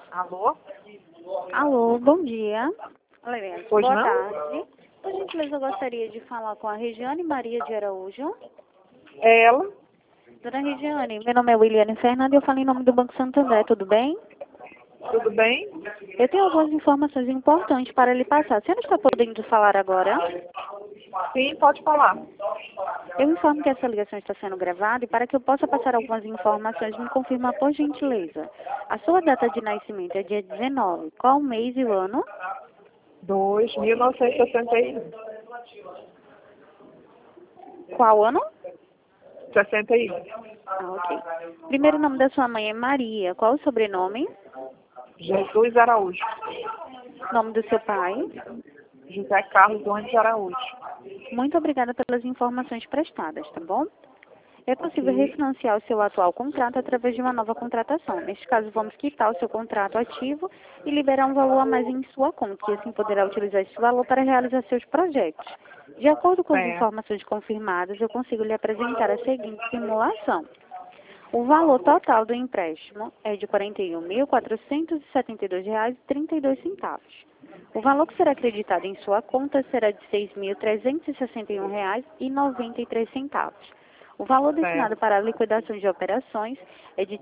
Alô? Alô, bom dia. Aliás, Pois boa não? tarde. Por gentileza, eu gostaria de falar com a Regiane Maria de Araújo. É ela? Dona Regiane, meu nome é Williane Fernanda e eu falo em nome do Banco Santander, tudo bem? Tudo bem? Eu tenho algumas informações importantes para lhe passar. A senhora está podendo falar agora? Sim, pode falar. Eu informo que essa ligação está sendo gravada e para que eu possa passar algumas informações, me confirma por gentileza. A sua data de nascimento é dia 19. Qual o mês e o ano? 2.961. Qual ano? 61. Ok. Primeiro nome da sua mãe é Maria. Qual o sobrenome? Jesus Araújo. Nome do seu pai? José Carlos Gomes Araújo. Muito obrigada pelas informações prestadas, tá bom? É possível Ok. refinanciar o seu atual contrato através de uma nova contratação. Neste caso, vamos quitar o seu contrato ativo e liberar um valor a mais em sua conta, e assim poderá utilizar esse valor para realizar seus projetos. De acordo com as Certo. informações confirmadas, eu consigo lhe apresentar a seguinte simulação. O valor total do empréstimo é de R$ 41.472,32. O valor que será acreditado em sua conta será de R$ 6.361,93. O valor destinado Certo. para a liquidação de operações é de R$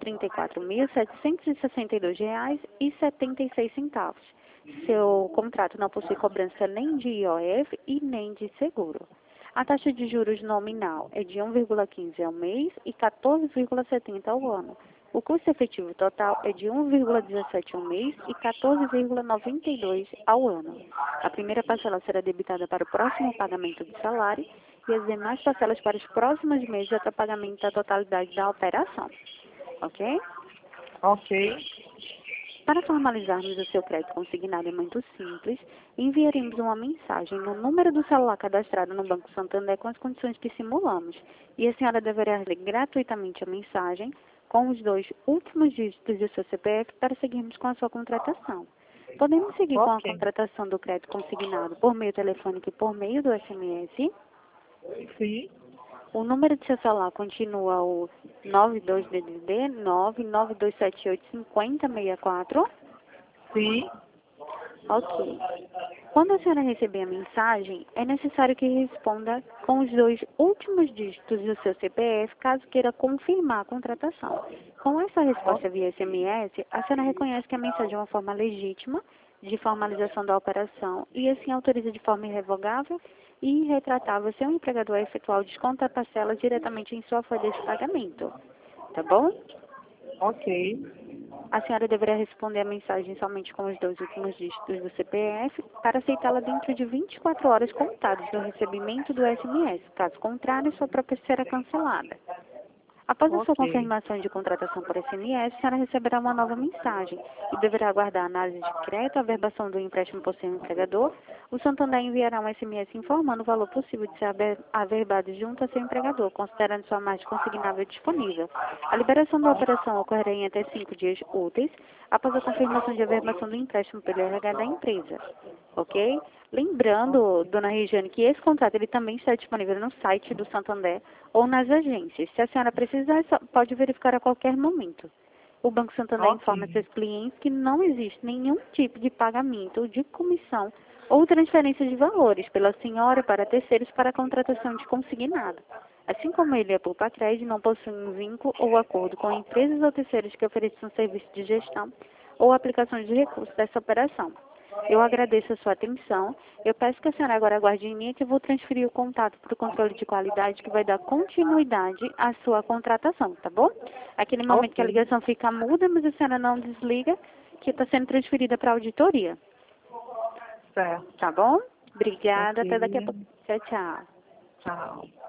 34.762,76. Seu contrato não possui cobrança nem de IOF e nem de seguro. A taxa de juros nominal é de 1,15 ao mês e 14,70 ao ano. O custo efetivo total é de 1,17 ao mês e 14,92 ao ano. A primeira parcela será debitada para o próximo pagamento do salário e as demais parcelas para os próximos meses até o pagamento da totalidade da operação. Ok? Ok. Para formalizarmos o seu crédito consignado é muito simples. Enviaremos uma mensagem no número do celular cadastrado no Banco Santander com as condições que simulamos. E a senhora deverá ler gratuitamente a mensagem com os 2 últimos dígitos do seu CPF para seguirmos com a sua contratação. Podemos seguir com a Ok. contratação do crédito consignado por meio telefônico e por meio do SMS. Sim. O número de seu celular continua o 92DDD 992785064. Sim. Ok. Quando a senhora receber a mensagem, é necessário que responda com os 2 últimos dígitos do seu CPF, caso queira confirmar a contratação. Com essa resposta via SMS, a senhora reconhece que a mensagem é uma forma legítima de formalização da operação e assim autoriza de forma irrevogável e irretratável seu empregador a efetuar o desconto da parcela diretamente em sua folha de pagamento. Tá bom? Ok. A senhora deverá responder a mensagem somente com os 2 últimos dígitos do CPF para aceitá-la dentro de 24 horas contadas do recebimento do SMS. Caso contrário, sua própria será cancelada. Após a sua Ok. confirmação de contratação por SMS, a senhora receberá uma nova mensagem e deverá aguardar a análise de crédito, a averbação do empréstimo por seu empregador. O Santander enviará um SMS informando o valor possível de ser averbado junto a seu empregador, considerando sua margem consignável disponível. A liberação da operação ocorrerá em até 5 dias úteis, após a confirmação de averbação do empréstimo pelo RH da empresa. Ok? Lembrando, dona Regiane, que esse contrato ele também está disponível no site do Santander ou nas agências. Se a senhora precisar, pode verificar a qualquer momento. O Banco Santander informa Ok. seus clientes que não existe nenhum tipo de pagamento de comissão ou transferência de valores pela senhora para terceiros para a contratação de consignado. Assim como ele é por crédito, não possui um vínculo ou acordo com empresas ou terceiros que ofereçam serviço de gestão ou aplicação de recursos dessa operação. Eu agradeço a sua atenção. Eu peço que a senhora agora aguarde em linha que eu vou transferir o contato para o controle de qualidade que vai dar continuidade à sua contratação, tá bom? Aquele momento que a Ok. ligação fica muda, mas a senhora não desliga, que está sendo transferida para a auditoria, Certo. tá bom? Obrigada, até daqui a Ok. pouco. Tchau, tchau. Tchau.